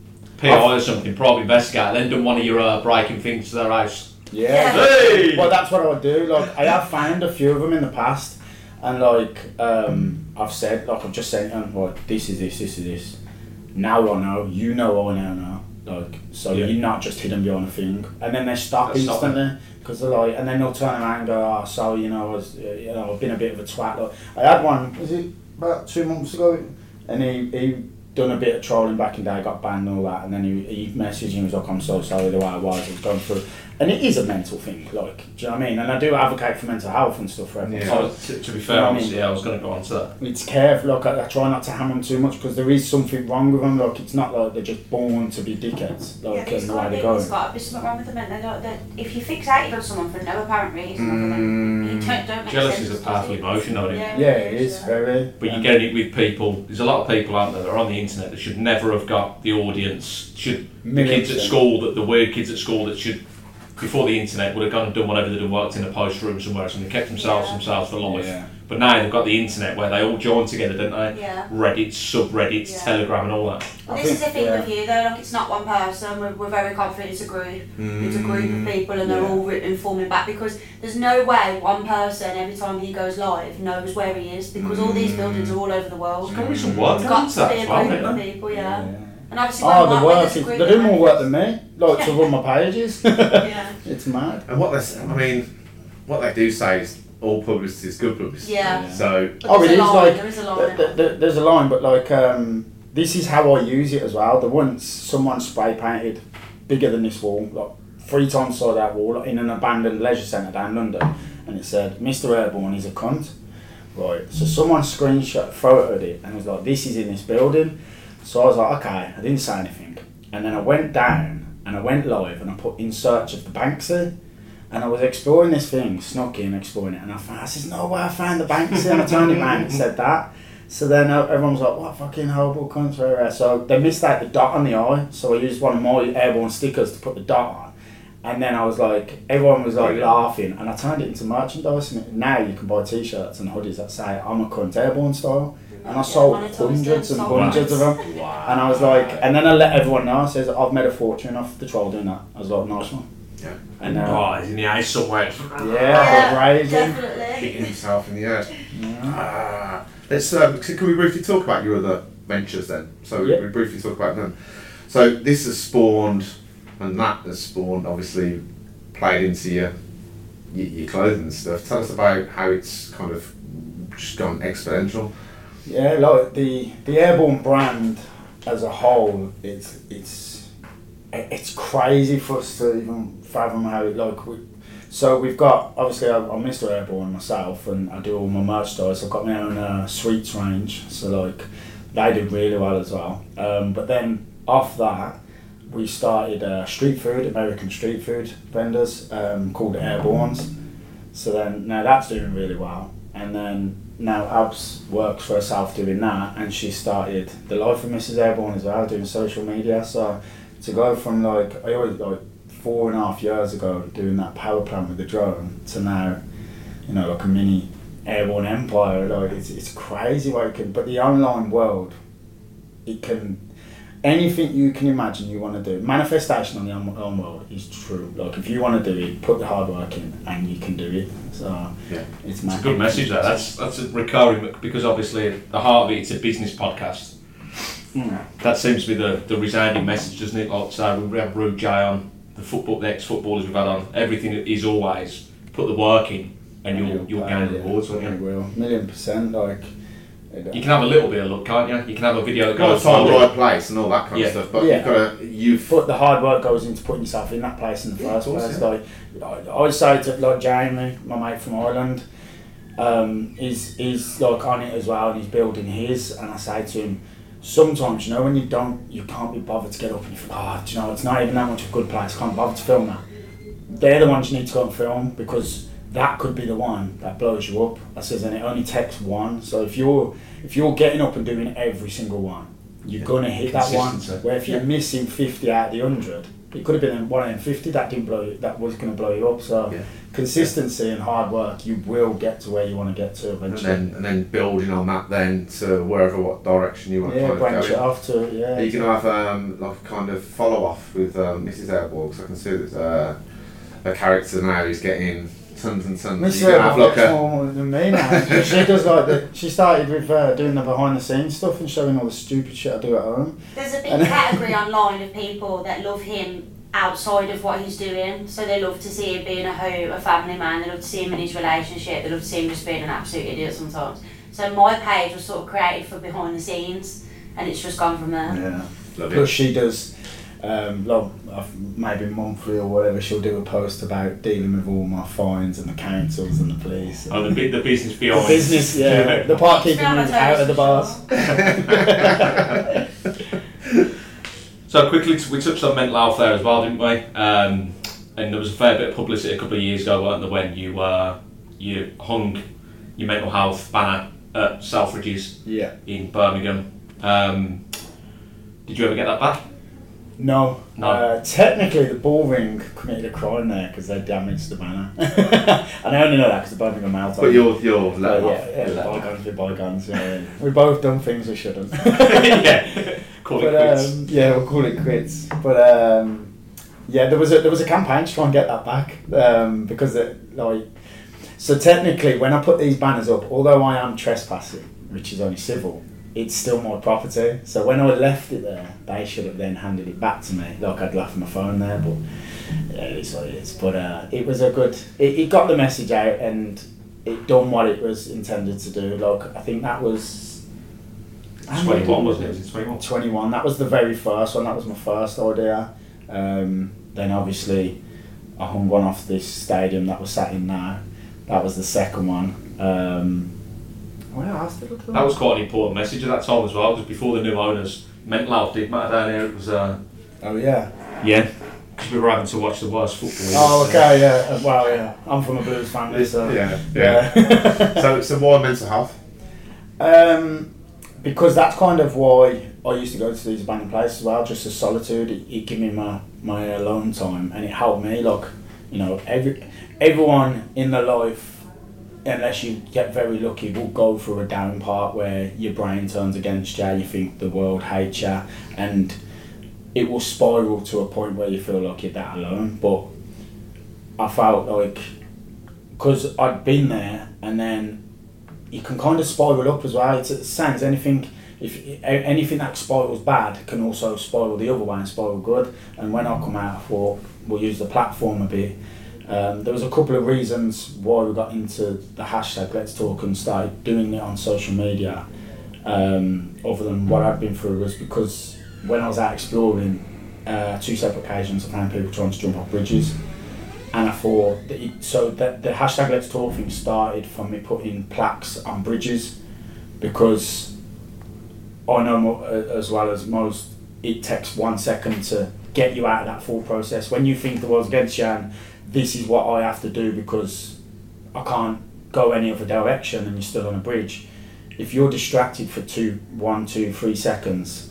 P I or something, probably investigate, then done one of your uh, breaking things to their house. Yeah. Hey! Well, that's what I would do. Like, I have found a few of them in the past, and like, um, I've said, like, I've just said, um, like, this is this, this is this. Now I know, you know I now know. Like, so Yeah. you're not just hidden behind a thing. And then they stop They stop instantly, because they're like, and then they'll turn around and go, oh, sorry, you know, I was, uh, you know, I've been a bit of a twat. Like, I had one, was it about two months ago? And he, he done a bit of trolling back in the day, got banned and all that, and then he, he messaged me, he was like, I'm so sorry the way I was, I was going through. And it is a mental thing, like, do you know what I mean? And I do advocate for mental health and stuff for everyone. Yeah. Oh, So to, to be fair, You know what I obviously, mean? yeah, I was going to go on to that. it's careful, like, I, I try not to hammer them too much, because there is something wrong with them, like, it's not like they're just born to be dickheads, Yeah, like, there's and the got way to be, they're there's going. got to be something wrong with them. And they don't, they, if you're fixated on someone for no apparent reason, other than you don't, don't make Jealousy sense, is a powerful does it? emotion, though, isn't it? Yeah, it is, very. But yeah. you're getting it with people. There's a lot of people out there that are on the internet that should never have got the audience. Should the Million kids at percent. school, that the weird kids at school that should, before the internet, would have gone and done whatever they'd have worked in a post room somewhere, and they kept themselves Yeah. themselves for life. Yeah. But now they've got the internet where they all join together, don't they? Yeah. Reddit, subreddits, Yeah. Telegram, and all that. Well, I this is think- the thing yeah. with you though, like it's not one person, we're, we're very confident it's a group. It's a group of people and they're Yeah. all re- informing back, because there's no way one person every time he goes live knows where he is, because all these buildings are all over the world. There's got to be some work It's done got to to that be a as well, group isn't of there? people, yeah. Yeah. And obviously when Oh, the one- when work there's a is, group they of do more managers- work than me, like, to run my pages. Yeah. It's mad. And what they, s- I mean, what they do say is all publicity is good publicity. Yeah. So But Oh, there's it a is line, like, there is a line. th- th- th- there's a line, but like, um, this is how I use it as well. The once someone spray painted bigger than this wall, like three times the size of that wall, in an abandoned leisure centre down London, and it said, Mister Airborne is a cunt. Right, so someone screenshot, photoed it, and was like, this is in this building. So I was like, okay, I didn't say anything. And then I went down, and I went live, and I put in search of the Banksy. And I was exploring this thing, snuck in, exploring it, and I found, I said, no way, I found the Banksy, and I turned it around and it said that. So then uh, everyone was like, what fucking horrible cunt, rah, rah. So they missed out the dot on the eye, so I used one of my Airborne stickers to put the dot on. And then I was like, everyone was like laughing, and I turned it into merchandise, and now you can buy t-shirts and hoodies that say, I'm a cunt Airborne style. And I Yeah, sold monetise them, hundreds and sold hundreds of them. wow. And I was like, and then I let everyone know, I says, I've made a fortune off the troll doing that. I was like, nice one. Yeah. And uh, Oh, he's in the ice somewhere. yeah, Yeah, raising. definitely. Hitting himself in the head. Yeah. Ah, let's. Um, so can we briefly talk about your other ventures then? So we, Yeah. we briefly talk about them. So this has spawned, and that has spawned. Obviously, played into your your, your clothing and stuff. Tell us about how it's kind of just gone exponential. Yeah, like the the Airborne brand as a whole, it's it's it's crazy for us to even fathom how it like. We, so we've got obviously I'm, I'm Mister Airborne myself, and I do all my merch stores. I've got my own uh, sweets range, so like they did really well as well. Um, but then off that, we started uh, street food, American street food vendors um, called Airbornes. So then now that's doing really well, and then. Now Abs works for herself doing that, and she started the Life of Missus Airborne as well, doing social media. So to go from like I always like four and a half years ago doing that power plant with the drone to now, you know, like a mini airborne empire. Like it's it's crazy what it can. But the online world, it can anything you can imagine you want to do. Manifestation on the online world is true. Like if you want to do it, put the hard work in, and you can do it. So Yeah. it's, It's a good message that. That's that's a recurring, because obviously at the heart of it, it's a business podcast. Mm. That seems to be the, the resounding message, doesn't it? Like so we have Rude J on, the football, the ex-footballers we've had on. Everything is always put the work in, and you'll you'll gain yeah, rewards, won't you you? will, million percent. Like You can have a little bit of luck, can't you? You can have a video that Got goes to find the viral. right place and all that kind Yeah. of stuff, but Yeah. you've got to, you've... But the hard work goes into putting yourself in that place in the Yeah, first of course, place. yeah. Like, I, I say to like Jamie, my mate from Ireland, um, he's, he's like on it as well and he's building his, and I say to him, sometimes, you know, when you don't, you can't be bothered to get up and you think, oh, do you know, it's not even that much of a good place, I can't bother to film that. They're the ones you need to go and film, because that could be the one that blows you up. I says, and it only takes one. So if you're if you're getting up and doing every single one, you're Yeah. gonna hit that one. Consistency. Where if you're Yeah. missing fifty out of the hundred, it could have been one in fifty that didn't blow you, that was gonna blow you up. So Yeah. consistency and hard work, you will get to where you want to get to And eventually. then, and then building on that then to wherever, what direction you want to Yeah, kind of branch go it in. off to yeah. Are you going to have um, like a kind of follow off with um, Missus Airborg? Because I can see there's a, a character now who's getting tons and tons. Miss Are you going to have like gets a... more than me now. She does like the. She started with uh, doing the behind the scenes stuff and showing all the stupid shit I do at home. There's a big And- category online of people that love him outside of what he's doing. So they love to see him being a hoe, a family man. They love to see him in his relationship. They love to see him just being an absolute idiot sometimes. So my page was sort of created for behind the scenes, and it's just gone from there. Yeah. Love Plus it. she does, um, like, uh, maybe monthly or whatever, she'll do a post about dealing with all my fines and the councils and the police. Oh, the, bi- the business The beyond. business, yeah. The part keeping me It's out of the bars. So quickly, t- we touched on mental health there as well, didn't we? Um, and there was a fair bit of publicity a couple of years ago, weren't there, when you uh, you hung your mental health banner at Selfridges Yeah. in Birmingham. Um, did you ever get that back? No. No. Uh, technically, the Bullring committed a crime there because they damaged the banner. And I only know that because the Birmingham Marathon. But you're, you're Uh, let yeah, off. yeah, You're let off. bygones with bygones. Yeah. We've both done things we shouldn't. Yeah. Call it But, quits. um, yeah, we'll call it quits. But um, yeah, there was a there was a campaign to try and get that back um, because it, like so technically when I put these banners up, although I am trespassing, which is only civil, it's still my property. So when I left it there, they should have then handed it back to me. Like I'd left my phone there, but yeah, it's what it is. But uh, it was a good. It, it got the message out and it done what it was intended to do. Like I think that was. twenty-one, wasn't it? Was it twenty-one? twenty-one. That was the very first one. That was my first idea. Um, then obviously I hung one off this stadium that we're sat in now. That was the second one. Um, what else did I do? That was quite an important message at that time as well, because before the new owners, mental health did matter down here. It was, uh, Oh yeah. yeah, because we were having to watch the worst football. Oh okay, yeah. Uh, Well, yeah. I'm from a Blues family, so Yeah, yeah. yeah. so, so why mental health? Um, because that's kind of why I used to go to these abandoned places as well, just as solitude. It, it gave me my, my alone time and it helped me. Like, you know, every everyone in their life, unless you get very lucky, will go through a down part where your brain turns against you, you think the world hates you, and it will spiral to a point where you feel like you're that alone. But I felt like, because I'd been there, and then you can kind of spiral up as well. It's the same as anything. If anything that spirals bad can also spiral the other way and spiral good. And when I come out, I thought we'll use the platform a bit. Um, there was a couple of reasons why we got into the hashtag Let's Talk and started doing it on social media. Um, other than what I'd been through, was because when I was out exploring, uh, two separate occasions I found people trying to jump off bridges. And I thought, that it, so that the hashtag Let's Talk thing started from me putting plaques on bridges, because I know mo- as well as most, it takes one second to get you out of that thought process. When you think the world's against you and this is what I have to do because I can't go any other direction and you're still on a bridge, if you're distracted for two, one, two, three seconds,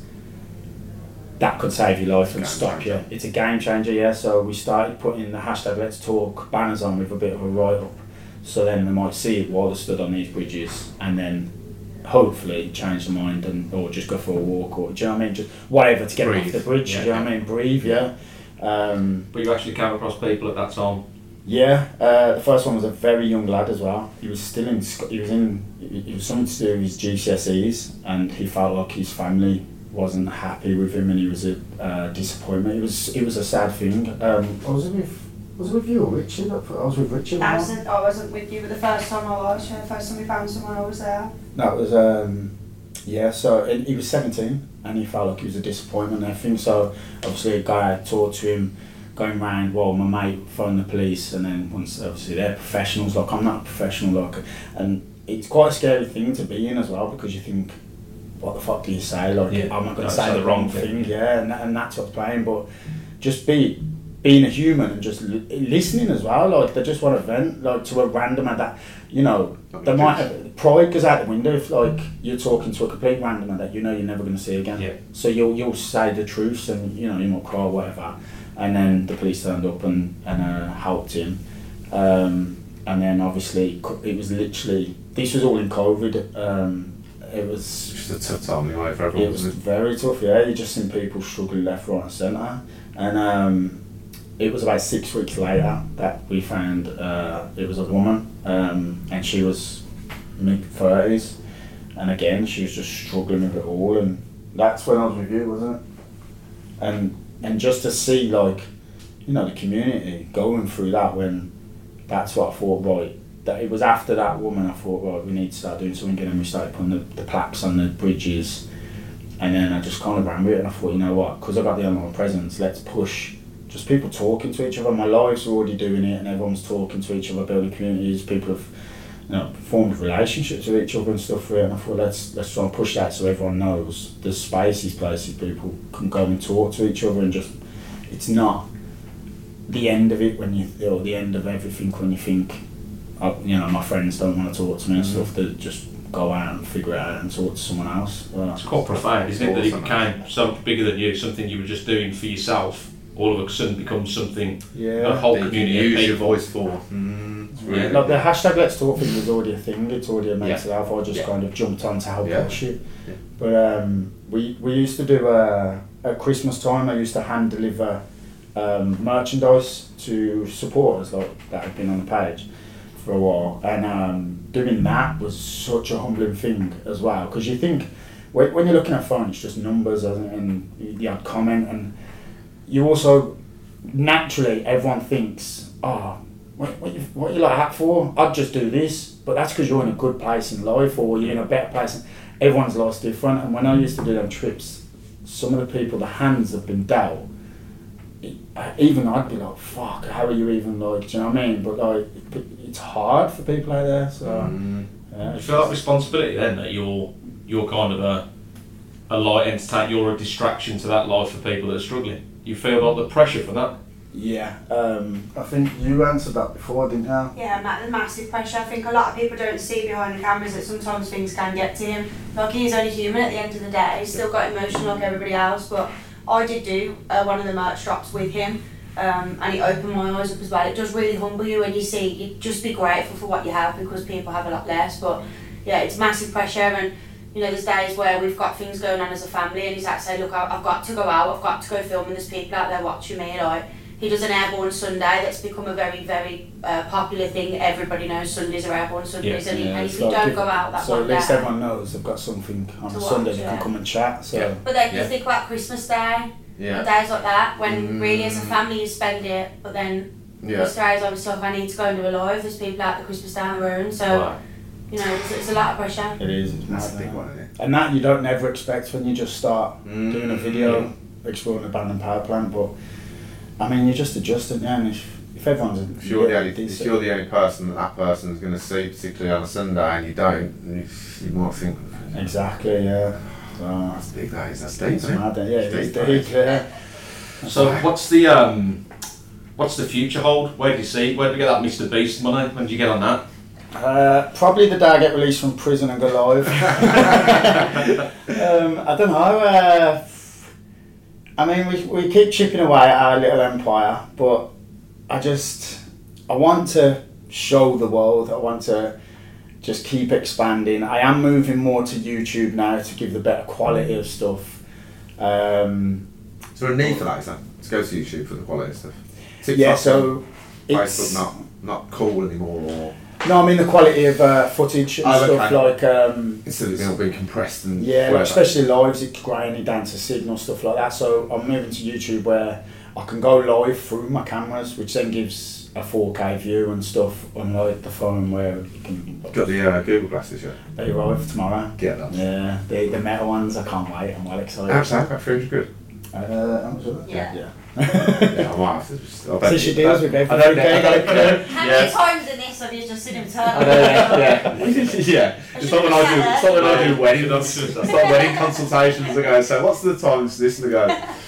that could save your life and Game stop changer. you. It's a game changer, yeah. So we started putting the hashtag Let's Talk banners on with a bit of a write up, so then they might see it while they stood on these bridges, and then hopefully change their mind and or just go for a walk, or do you know what I mean? Just whatever to get them off Breathe. the bridge. Yeah. Do you know what I mean? Breathe, yeah. Um, But you actually came across people at that time. yeah, uh, the first one was a very young lad as well. He was still in. Sc- He was in. It was something to do with his G C S Es, and he felt like his family wasn't happy with him, and he was a uh, disappointment. It was. It was a sad thing. Um, I was with Was it with you or Richard? I was with Richard. I wasn't, I wasn't with you, but the first time I was, yeah, the first time we found someone, I was there. No, it was, um, yeah, so it, he was seventeen and he felt like he was a disappointment and everything. So obviously a guy had talked to him, going round, well, my mate phoned the police, and then once, obviously they're professionals, like I'm not a professional, like, and it's quite a scary thing to be in as well, because you think, what the fuck do you say? Like, yeah. I'm not going No, to say the wrong thing, thing. yeah, and, and that's what's playing, but just be, being a human and just li- listening as well, like, they just want to vent, like, to a random, and that, you know, they might have, pride goes out the window if, like, you're talking to a complete randomer that you know you're never going to see again. Yeah. So you'll, you'll say the truths, and, you know, you might cry or whatever, and then the police turned up and, and uh, helped him. Um, and then obviously, it was literally, this was all in COVID, um, it was Just a tough time anyway for everyone. it was wasn't very tough, yeah. You just seen people struggle left, right, and centre. And um, it was about six weeks later that we found uh, it was a woman, um, and she was mid thirties. And again, she was just struggling with it all. And that's when I was with you, wasn't it? And and just to see, like, you know, the community going through that, when that's what I thought, right. That it was after that woman I thought, right, we need to start doing something, and then we started putting the, the plaques on the bridges, and then I just kind of ran with it, and I thought, you know what, because I got the online presence, let's push just people talking to each other. My lives are already doing it, and everyone's talking to each other, building communities, people have, you know, formed relationships with each other and stuff for it, and I thought, let's let's try and push that so everyone knows there's spaces, places people can go and talk to each other, and just, it's not the end of it when you, or the end of everything when you think, I, you know, my friends don't want to talk to me and mm-hmm. stuff, to just go out and figure it out and talk to someone else. Well, it's quite profound, isn't it, that it became something bigger than you, something you were just doing for yourself, all of a sudden becomes something yeah. a whole that community you of use your people. voice for. Mm, it's really yeah, like the hashtag Let's Talk thing was already a thing, it's already a mental Yeah. health, I just Yeah. kind of jumped on to help Yeah. push it. Yeah. But um, we, we used to do, uh, at Christmas time, I used to hand deliver um, merchandise to supporters like that had been on the page for a while, and um, doing that was such a humbling thing as well, because you think when, when you're looking at phone, it's just numbers and, and you have comment, and you also naturally everyone thinks, oh, what, what, you, what you like that for? I'd just do this, but that's because you're in a good place in life, or you're in a better place. Everyone's life's different, and when I used to do them trips, some of the people, the hands have been dealt. Even I'd be like, fuck, how are you even, like, do you know what I mean? But like, it, it's hard for people out there, so Mm. yeah. You feel that responsibility then, that you're you're kind of a a light entertainer, you're a distraction to that life for people that are struggling. You feel like the pressure for that? Yeah, um, I think you answered that before, didn't you? Yeah, ma- the massive pressure. I think a lot of people don't see behind the cameras that sometimes things can get to him. Like, he's only human at the end of the day. He's still got emotion like everybody else, but I did do uh, one of the merch drops with him, um, and it opened my eyes up as well. It does really humble you when you see, you just be grateful for what you have, because people have a lot less. But yeah, it's massive pressure, and you know, there's days where we've got things going on as a family, and he's like, say, look, I've got to go out, I've got to go film, and there's people out there watching me. Like, he does an Airborne Sunday that's become a very, very uh, popular thing. Everybody knows Sundays are Airborne Sundays, Yeah. and, he, Yeah, and it's if you like don't people- go out that so one at least day. everyone knows they've got something on To a Sunday watch, they yeah. can come and chat. So Yeah. But then Yeah. you think about Christmas Day, Yeah. and days like that, when Mm. really as a family you spend it, but then Yeah. most days I'm stuff I need to go and do a live, there's people out the Christmas Day on their own, so Right. you know, it's, it's a lot of pressure. it is. It's That's a mad, big uh, one, isn't it? And that you don't never expect when you just start Mm. doing a video exploring the abandoned power plant. But I mean, you're just adjusting, yeah. And if, if everyone's If you're, yeah, the only, if decent- you're the only person that that person's going to see, particularly on a Sunday, and you don't, you, you might think, exactly, yeah. So, that's big, that is, that's deep, it's isn't it? mad, yeah. It's Deep, deep, yeah. So what's the um, what's the future hold? Where do you see? Where do you get that Mister Beast money? When do you get on that? Uh, probably the day I get released from prison and go live. um, I don't know. Uh, I mean, we we keep chipping away at our little empire, but I just I want to show the world. I want to just keep expanding. I am moving more to YouTube now to give the better quality of stuff. Um, Is there a need for that, is that? To go to YouTube for the quality stuff? TikTok yeah, so and it's Facebook not, not cool anymore, or no, I mean the quality of uh, footage and Oh, stuff okay. like. Um, instead of it all being compressed and Yeah, like whatever. especially lives, it's grinding down to signal, stuff like that. So I'm moving to YouTube where I can go live through my cameras, which then gives a four K view and stuff, unlike the phone where you can. Got the uh, Google glasses yet? They arrive tomorrow. Get them. Yeah, the the metal ones. I can't wait. I'm well excited. How's that? About three hundred quid. Uh, how much was it? Yeah. Yeah. Yeah, I might have to just. I bet So she deals with I everything. don't know. I don't know. How Yeah. many times in this have you just seen him turn? I know, yeah, yeah. yeah. It's not when I do. It's not when I do wedding. It's it's like wedding consultations. I go, so what's the times? This and I go.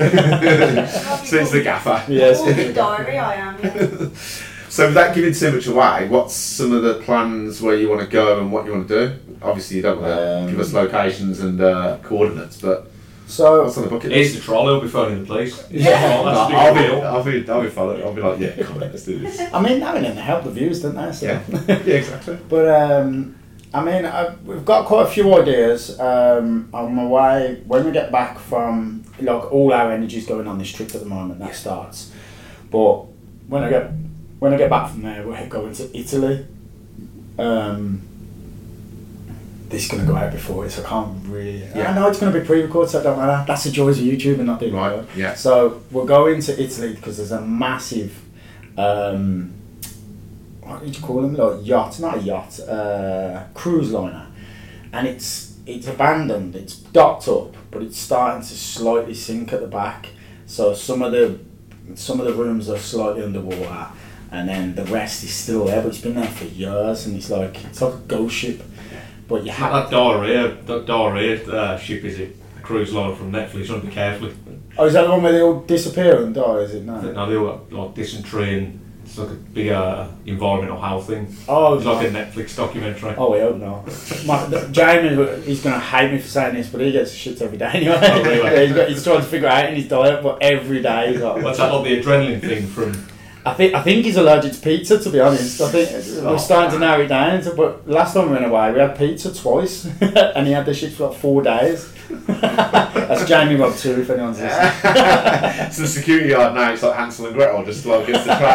So it's the gaffer. Yes. Walking diary, I am. Yeah. So without giving too much away, what's some of the plans where you want to go and what you want to do? Obviously, you don't want to Um, give us locations and uh, coordinates, but So what's on the bucket Here's list? the troll, he'll be phoning the police. Yeah. Oh, that's a big I'll be, deal. I'll be, I'll be following. I'll be like, yeah, come on, let's do this. I mean, now and then they help the views, don't they? So. Yeah, yeah, exactly. But um, I mean, I, we've got quite a few ideas um, on my way. When we get back from, like, all our energy's going on this trip at the moment. That starts. But when I get when I get back from there, we're going to Italy. Um, this is going to go out before it, so I can't really. Yeah. I know it's going to be pre-recorded, so it don't matter. That's the joys of YouTube and not doing Right. it. Yeah. So we're going to Italy because there's a massive. Um, what do you call them? Like yacht, not a yacht, uh, cruise liner, and it's it's abandoned. It's docked up, but it's starting to slightly sink at the back. So some of the some of the rooms are slightly underwater, and then the rest is still there. But it's been there for years, and it's like it's like a ghost ship. But you have That diarrhea, that diarrhea uh, ship is it? A cruise line from Netflix. You want to be careful. oh, is that the one where they all disappear and die? Is it no? No, they all got like dysentery and it's like a big uh, environmental health thing. Oh, It's like a right. Netflix documentary. Oh, I hope not. My, the, Jamie, he's going to hate me for saying this, but he gets shit every day anyway. Oh, really? Yeah, he's, got, he's trying to figure out in his diet, but every day he's like... What's that like the adrenaline thing from? I think I think he's allergic to pizza, to be honest. I think Oh, we're starting to narrow it down. To, but last time we went away, we had pizza twice, and he had the shit for like four days. That's Jamie Rob too, if anyone's listening. So the security guard now, it's like Hansel and Gretel, just like against the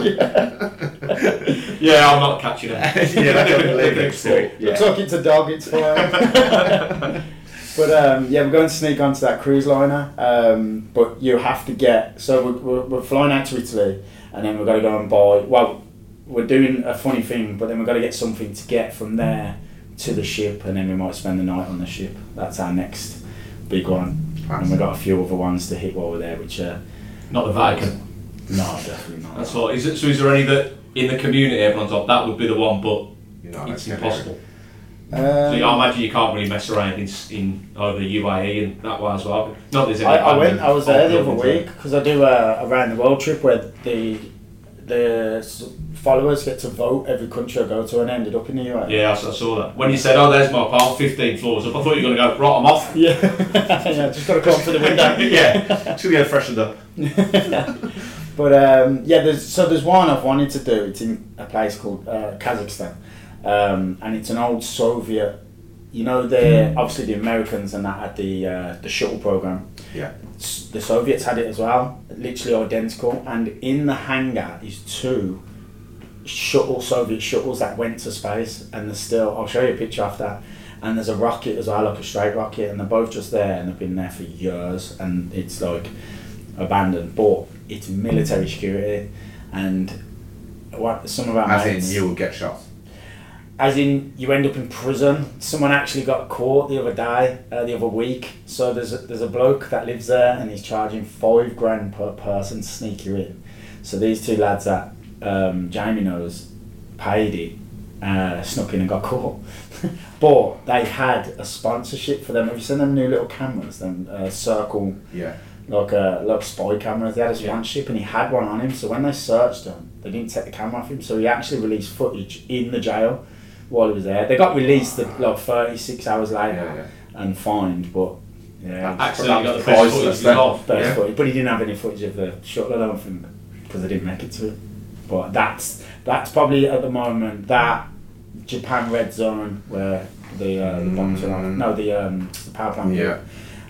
crowd. Yeah, I'm not catching it. Yeah, that's what we live School. next to. Looks like it's a dog, it's fine. But um, yeah, we're going to sneak onto that cruise liner. Um, but you have to get, so we're, we're, we're flying out to Italy, and then we're going to go and buy, well, we're doing a funny thing, but then we've got to get something to get from there to the ship, and then we might spend the night on the ship. That's our next big one. And we've got a few other ones to hit while we're there, which are... Not the Vatican. No, definitely not. That's all. Is it? So is there any that in the community everyone's like that would be the one, but You know, it's let's get impossible. Um, So I imagine you can't really mess around in, in over the U A E and that way as well. Not that there's any I, I went. abandoned I was there the old other buildings week because I do a around the world trip where the the s- followers get to vote every country I go to, and I ended up in the U A E. there. Yeah, I, s- I saw that. When you said, "Oh, there's my part, fifteen floors up," I thought you were going to go right. I'm off. Yeah, yeah. Just got to come for the window. Yeah, just gonna get freshened up. But um, yeah, there's so there's one I've wanted to do. It's in a place called uh, Kazakhstan, um, and it's an old Soviet. You know, the obviously the Americans and that had the uh, the shuttle program. Yeah. S- The Soviets had it as well, literally identical. And in the hangar is two shuttle Soviet shuttles that went to space, and there's still. I'll show you a picture of that. And there's a rocket as well, like a straight rocket, and they're both just there, and they've been there for years, and it's like abandoned, but it's military security, and what some of our As mates, in, you will get shot. as in you end up in prison. Someone actually got caught the other day, uh, the other week. So there's a, there's a bloke that lives there, and he's charging five grand per person to sneak you in. So these two lads that um, Jamie knows paid it, uh, snuck in and got caught. But they had a sponsorship for them. Have you seen them new little cameras? Them uh, circle, Yeah. like a like spy cameras. They had a Yeah. sponsorship, and he had one on him. So when they searched him, they didn't take the camera off him. So he actually released footage in the jail while he was there. They got released like thirty-six hours later Yeah, yeah. and fined, but yeah, Accidentally got the Priceless best footage then. off. best Yeah. footage. But he didn't have any footage of the shuttle, I don't think, because they didn't make it to it. But that's that's probably at the moment that Japan red zone where the uh, the bombs went off. Mm. No, the um the power plant. Yeah.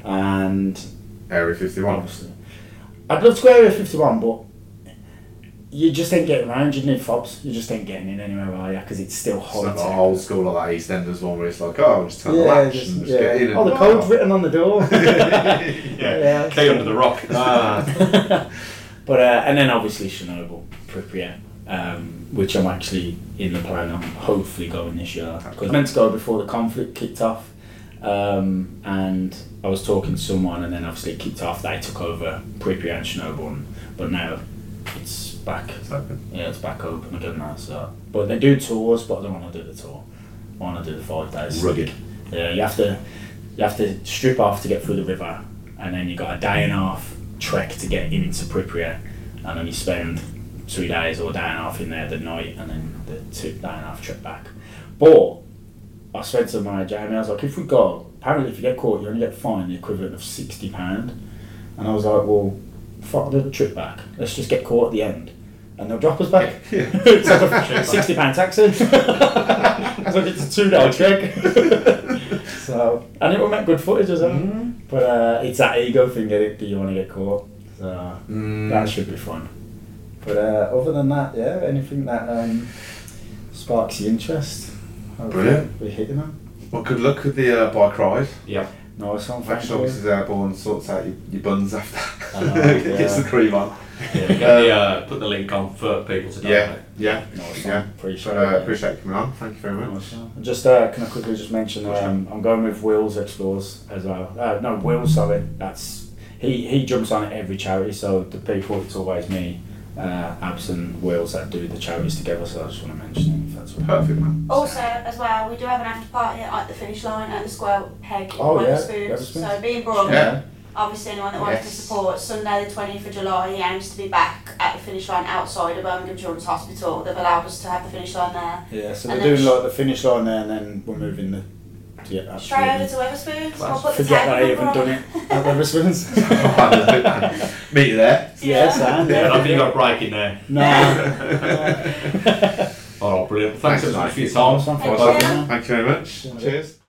And Area fifty-one. obviously, I'd love to go Area fifty-one, but you just ain't getting around. You need fobs. You just ain't getting in anywhere, are you? Because it's still It's hot. not like old school like that EastEnders one where it's like, oh, just turn the Yeah, latch just, and just yeah. get in. And, Oh, the code's written on the door. yeah, Yeah. key under the rock. Ah, But uh, and then obviously Chernobyl, Pripyat, um, which I'm actually in the plan on hopefully going this year. Because I was meant to go before the conflict kicked off, um, and I was talking to someone, and then obviously it kicked off. They took over Pripyat and Chernobyl, and, but now it's back. it's open. Yeah, it's back open again now. So, but they do tours, but I don't want to do the tour. I want to do the five days. Rugged. Yeah, you have to you have to strip off to get through the river, and then you got a day and a half trek to get into Pripyat, and then you spend three days or a day and a half in there the night, and then the two day and a half trek back. But I said to my Jamie, I was like, if we go, apparently if you get caught, you only get fined the equivalent of sixty pound, and I was like, well, fuck the trip back. Let's just get caught at the end, and they'll drop us back. Yeah. It's like a sixty pound taxi. I was like, it's a two day trek. So, and it will make good footage as well. Mm. But uh, it's that ego thing that it, do you want to get caught? So Mm. that should be fun. But uh, other than that, yeah, anything that um, sparks your interest, hopefully Brilliant. we're hitting them. Well, good luck with the uh, bike ride. Yeah. Nice one, Make thank sure you. Missus Airborne sorts out your, your buns after. I know, Gets yeah. the cream on. Yeah, get the, uh, put the link on for people to Yeah, donate. yeah, Nice yeah. one, appreciate But, uh, it. appreciate you coming on. Thank you very much. Nice one. Just uh, can I quickly just mention um, I'm going with Wills Explores as well. Uh, no, Will, sorry. That's he he jumps on at every charity. So the people, it's always me, uh, Abs and Wills that do the charities together. So I just want to mention it. If that's all right. Perfect, man. Also, as well, we do have an after party at the finish line at the Square Peg in Oh, yeah, Wetherspoons. Wetherspoons. So being brought Yeah. obviously anyone that wants Yes. to support, Sunday the twentieth of July, he aims to be back at the finish line outside of Birmingham Children's Hospital. They've allowed us to have the finish line there. Yeah, so And they're doing then- like the finish line there, and then we're moving the. Yeah, Straight over absolutely. to Wetherspoons. Class. We'll put the Forget tag that I number even on. done it at Wetherspoons. Meet you there. Yes, and Yeah, I don't think you yeah. got a break in there. No. Oh, brilliant. Thanks Thanks, so much for your mate. time. Awesome. Thank Well, you. Thank you very much. Cheers. Cheers.